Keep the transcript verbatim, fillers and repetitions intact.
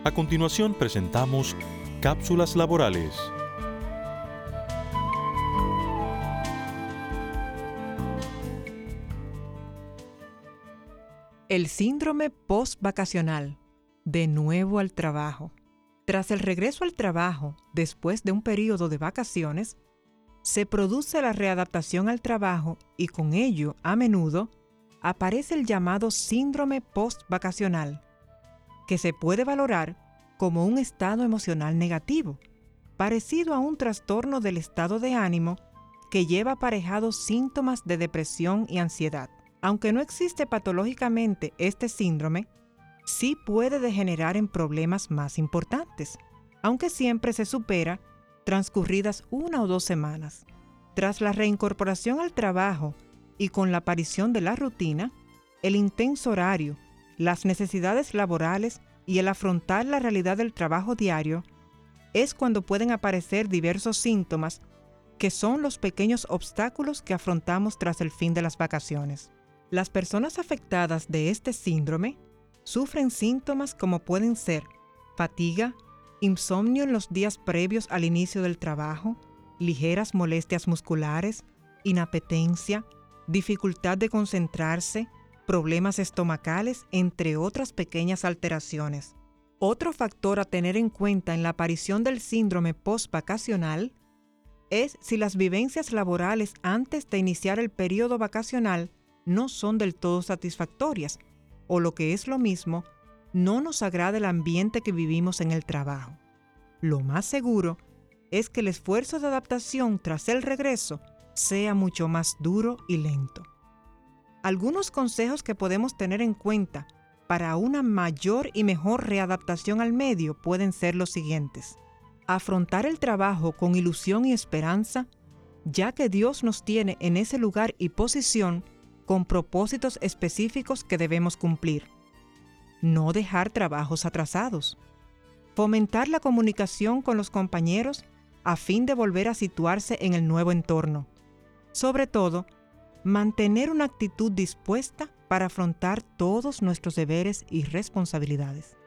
A continuación presentamos Cápsulas Laborales. El síndrome postvacacional, de nuevo al trabajo. Tras el regreso al trabajo, después de un periodo de vacaciones, se produce la readaptación al trabajo y con ello, a menudo, aparece el llamado síndrome postvacacional, que se puede valorar como un estado emocional negativo, parecido a un trastorno del estado de ánimo que lleva aparejados síntomas de depresión y ansiedad. Aunque no existe patológicamente este síndrome, sí puede degenerar en problemas más importantes, aunque siempre se supera transcurridas una o dos semanas. Tras la reincorporación al trabajo y con la aparición de la rutina, el intenso horario, las necesidades laborales y el afrontar la realidad del trabajo diario, es cuando pueden aparecer diversos síntomas que son los pequeños obstáculos que afrontamos tras el fin de las vacaciones. Las personas afectadas de este síndrome sufren síntomas como pueden ser fatiga, insomnio en los días previos al inicio del trabajo, ligeras molestias musculares, inapetencia, dificultad de concentrarse, problemas estomacales, entre otras pequeñas alteraciones. Otro factor a tener en cuenta en la aparición del síndrome postvacacional es si las vivencias laborales antes de iniciar el periodo vacacional no son del todo satisfactorias, o lo que es lo mismo, no nos agrada el ambiente que vivimos en el trabajo. Lo más seguro es que el esfuerzo de adaptación tras el regreso sea mucho más duro y lento. Algunos consejos que podemos tener en cuenta para una mayor y mejor readaptación al medio pueden ser los siguientes. Afrontar el trabajo con ilusión y esperanza, ya que Dios nos tiene en ese lugar y posición con propósitos específicos que debemos cumplir. No dejar trabajos atrasados. Fomentar la comunicación con los compañeros a fin de volver a situarse en el nuevo entorno. Sobre todo, mantener una actitud dispuesta para afrontar todos nuestros deberes y responsabilidades.